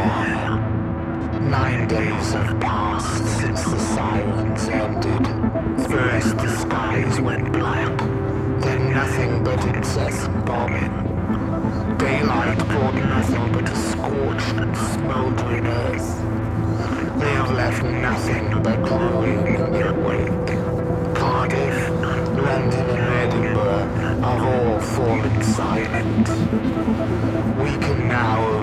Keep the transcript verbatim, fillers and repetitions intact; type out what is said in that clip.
while. Nine days have passed since the sirens ended. First the skies went black, then nothing but incessant bombing. Daylight brought nothing but a scorched and smoldering earth. They have left nothing but ruin in their wake. Cardiff, London and Edinburgh have all fallen silent. We can now